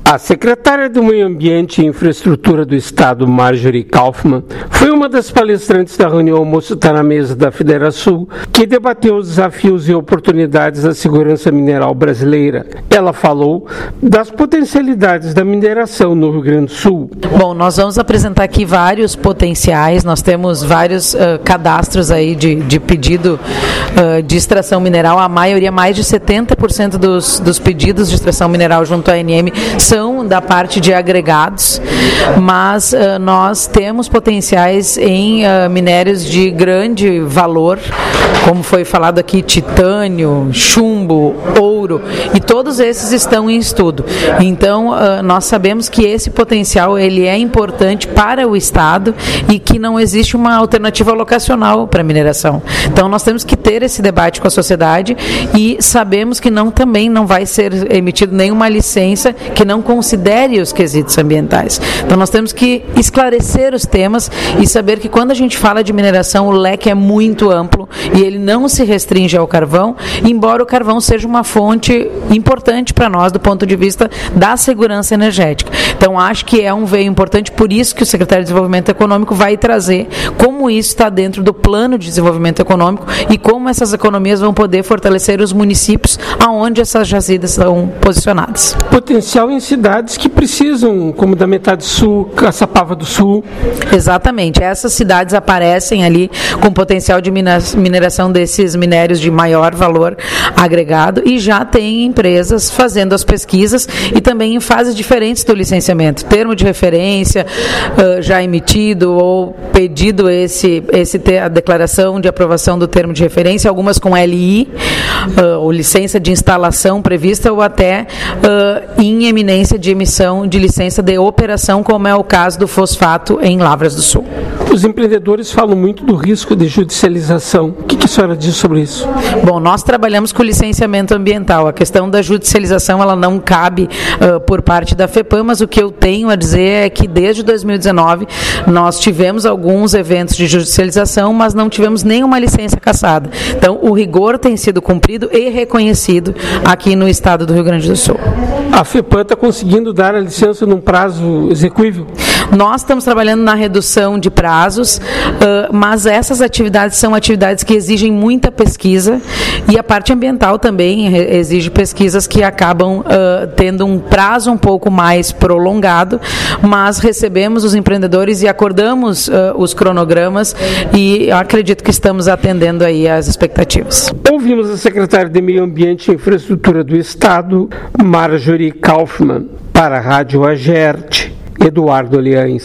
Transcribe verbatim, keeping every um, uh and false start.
A secretária do Meio Ambiente e Infraestrutura do Estado, Marjorie Kaufmann, foi uma das palestrantes da reunião Almoço Tá na Mesa da Federação, que debateu os desafios e oportunidades da segurança mineral brasileira. Ela falou das potencialidades da mineração no Rio Grande do Sul. Bom, nós vamos apresentar aqui vários potenciais, nós temos vários uh, cadastros aí de, de pedido uh, de extração mineral, a maioria, mais de setenta por cento dos, dos pedidos de extração mineral junto à A N M são da parte de agregados, mas uh, nós temos potenciais em uh, minérios de grande valor, como foi falado aqui, titânio, chumbo, ouro, e todos esses estão em estudo. Então, uh, nós sabemos que esse potencial ele é importante para o Estado e que não existe uma alternativa locacional para a mineração. Então, nós temos que ter esse debate com a sociedade e sabemos que não, também não vai ser emitida nenhuma licença que não considere os quesitos ambientais. Então, nós temos que esclarecer os temas e saber que quando a gente fala de mineração, o leque é muito amplo e ele não se restringe ao carvão, embora o carvão seja uma fonte importante para nós do ponto de vista da segurança energética. Então, acho que é um veio importante, por isso que o secretário de Desenvolvimento Econômico vai trazer como isso está dentro do plano de desenvolvimento econômico e como essas economias vão poder fortalecer os municípios aonde essas jazidas são posicionadas. Potencial em cidades que precisam, como da Metade Sul, Caçapava do Sul. Exatamente, essas cidades aparecem ali com potencial de mineração desses minérios de maior valor agregado e já tem empresas fazendo as pesquisas e também em fases diferentes do licenciamento. Termo de referência uh, já emitido ou pedido esse, esse ter, a declaração de aprovação do termo de referência, algumas com L I, uh, ou licença de instalação prevista, ou até uh, em eminência de emissão de licença de operação, como é o caso do fosfato em Lavras do Sul. Os empreendedores falam muito do risco de judicialização. O que, que a senhora diz sobre isso? Bom, nós trabalhamos com licenciamento ambiental. A questão da judicialização, ela não cabe uh, por parte da FEPAM, mas o que eu tenho a dizer é que desde dois mil e dezenove nós tivemos alguns eventos de judicialização, mas não tivemos nenhuma licença cassada. Então, o rigor tem sido cumprido e reconhecido aqui no estado do Rio Grande do Sul. A FEPAM está conseguindo dar a licença num prazo execuível? Nós estamos trabalhando na redução de prazos, uh, mas essas atividades são atividades que exigem muita pesquisa e a parte ambiental também exige pesquisas que acabam uh, tendo um prazo um pouco mais prolongado, mas recebemos os empreendedores e acordamos uh, os cronogramas e eu acredito que estamos atendendo aí às expectativas. Ouvimos a secretária de Meio Ambiente e Infraestrutura do Estado, Marjorie Kaufmann, para a Rádio Agerte, Eduardo Aliães.